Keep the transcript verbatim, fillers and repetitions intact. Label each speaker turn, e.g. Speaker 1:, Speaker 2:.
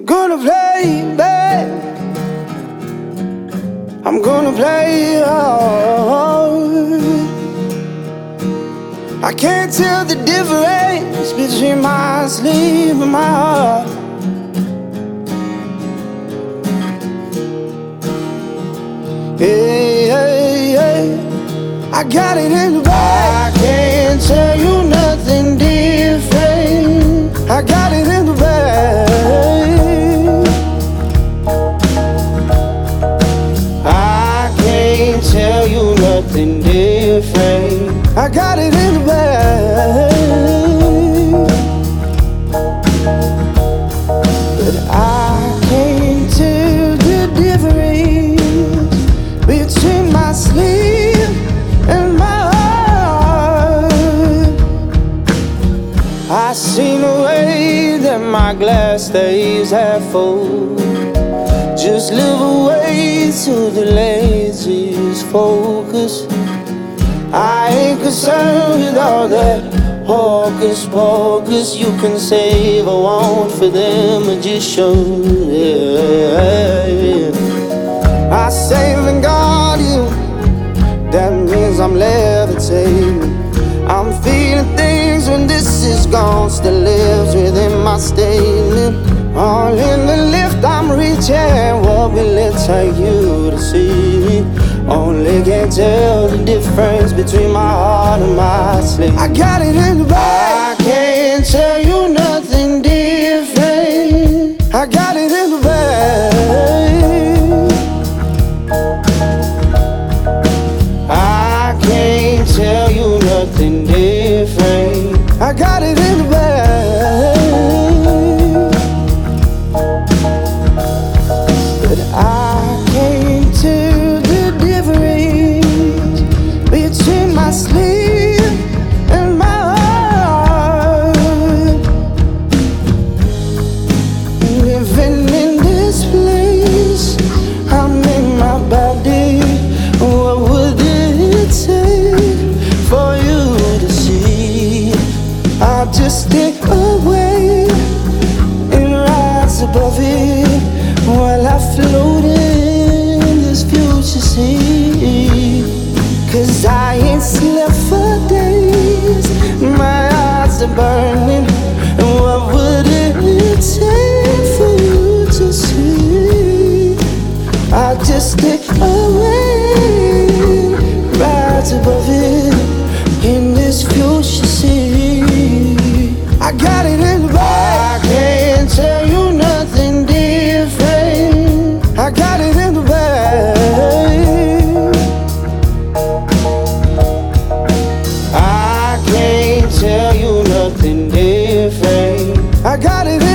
Speaker 1: Gonna play back. I'm gonna play hard. I can't tell the difference between my sleep and my heart. Hey, hey, hey, I got it in the bag. I can't tell you nothing different. I got it in the bag. I can't tell you nothing different. I got it in the bag. But I can't tell the difference between my sleep and my heart. I seen a way that my glass stays half full. Just live away to the laziest focus. I ain't concerned with all that hocus pocus. You can save a want for them and just show. Yeah. I save and guard you. That means I'm levitating. I'm feeling things when this is gone. Still lives within my statement. All in the lift I'm reaching. What will it take you to see me? Only can tell the difference between my heart and my sleep. I got it in the bag. I can't tell you nothing different. I got it in the bag. I can't tell you nothing different. I got it in the bag. But I can't tell the difference between my sleep and my heart. Living in this place, I'm in my body. What would it take for you to see? I'll just stick away and rise above it while I float in this future sea. Cause I ain't slept for days, my eyes are burning. And what would it take for you to see? I'll just stick away, rise above it in this future sea. I got it in the bag. I can't tell you nothing different. I got it in the bag. I can't tell you nothing different. I got it in